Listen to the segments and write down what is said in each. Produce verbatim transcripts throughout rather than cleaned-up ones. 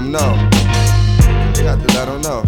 them know. Got to let them know.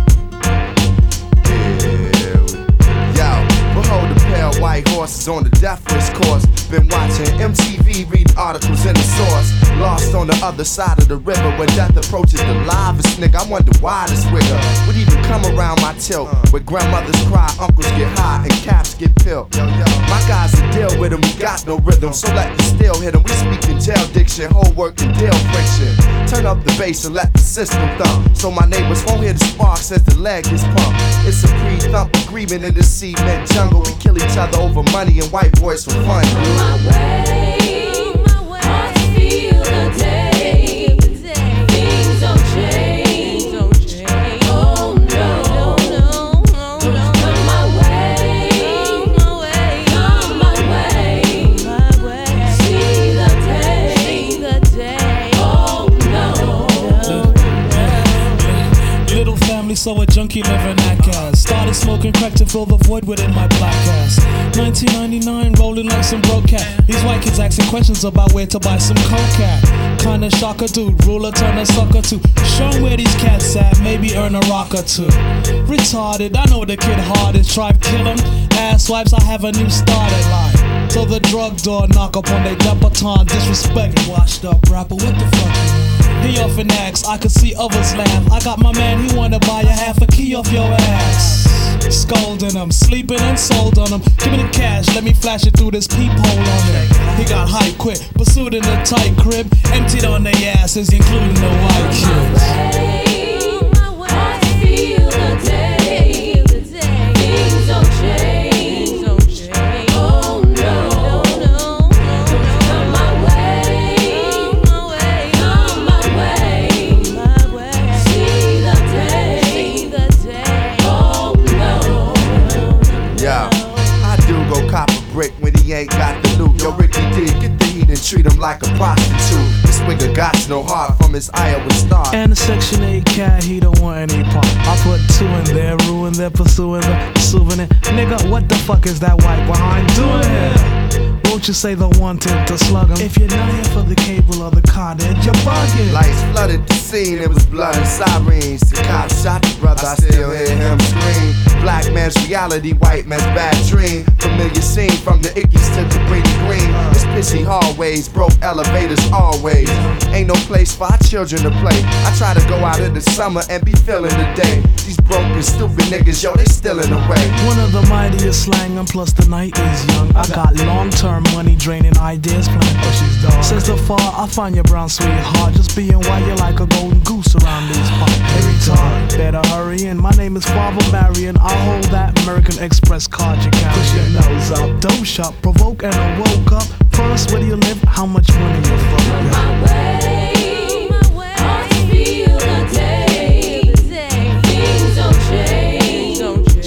Yeah, behold the pale white horses on the death wish course. Been watching M T V, reading articles in the source. Lost on the other side of the river when death approaches the livest nigga. I wonder why this wigger would even come around my tilt. Where grandmothers cry, uncles get high, and caps get peeled. My guys will deal with him, we got no rhythm, so let the steel hit him. We speak in jail diction, whole work and deal friction. Turn up the bass and let the system thump, so my neighbors won't hear the sparks as the leg is pumped. It's a pre-thump agreement in the cement jungle. We kill each other over money and white boys for fun. My way, my way. I feel the day. Things don't change. Oh no, no, no, no. Come my way, come my way. See the day. Oh no. Little family, so a junkie living that gas. Started smoking crack to fill the void within my black ass. nineteen ninety-nine, rolling like some broke cat. These white kids asking questions about where to buy some coke at. Kinda shocker dude, ruler turn a sucker to. Show 'em where these cats at, maybe earn a rock or two. Retarded, I know the kid hard is, tribe kill him. Ass wipes, I have a new started line. So the drug door knock upon they baton. Disrespect, washed up rapper, what the fuck you want? He often asks, I could see others laugh. I got my man, he wanna buy a half a key off your ass. Scolding him, sleeping and sold on him. Give me the cash, let me flash it through this peephole on him. He got hype quick, pursued in a tight crib, emptied on their asses, including the white kids. My way, I feel the day. Things don't change. Oh no, come my way, come my way. See the day. Oh no. Yeah, I do go cop a brick when he ain't got the loot. Yo, Ricky D, get the heat and treat him like a prostitute. This nigga got no heart from his Iowa start. And a Section eight cat, he don't want any part. I put two in there, ruin their pursuing the souvenir. Nigga, what the fuck is that white behind doing here? Won't you say the wanted to slug him? If you're not here for the cable or the car, then you're bugging. Lights flooded the scene, it was blood and sirens. The cop shot the brother, I still hear him scream. Black man's reality, white man's bad dream. Familiar scene from the Ickies to the pretty green. It's pissy hallways, broke elevators always. Ain't no place for our children to play. I try to go out in the summer and be feeling the day. These broken, stupid niggas, yo, they still in the way. One of the mightiest slang, and plus the night is young. I got long-term money draining ideas playing. Oh, she's dog. Since the far, I find your brown sweetheart. Just being white, you're like a golden goose around these parts. Every time, better hurry in. My name is Father Marion. I hold that American Express card you carry. Push your nose up, don't shop, provoke, and I woke up. First, where do you live? How much money you from? My way, I feel the day. Things don't change.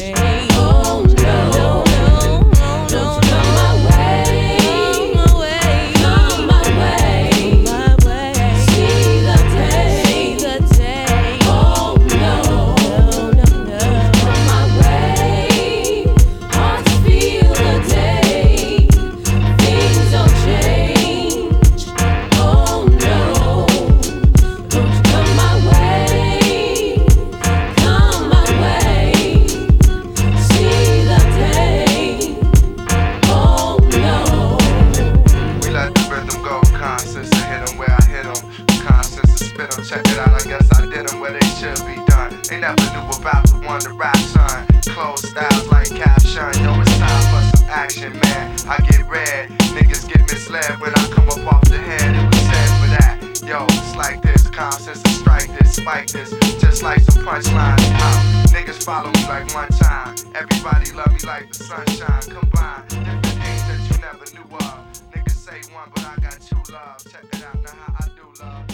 Oh no, come my way, come my way. See the day. Oh no, come my way. I feel the day. Things don't change. Oh no, don't you come my way, come my way. See the day. Oh no. We let the rhythm go, conscious and hit 'em where I hit 'em. Conscious and spit 'em, check it out, I guess I did 'em where they should be done. They never knew about the one to rap, son. Close styles like caption, yo, it's time for some action, man. I get red, niggas get misled when I come up off the head. It was said for that, yo, it's like this, conscious and strike this, spike this, just like some punchlines. Uh, niggas follow me like one time. Everybody love me like the sunshine. Combine different things that you never knew of. Niggas say one, but I got two love. Check it out, now how I do love.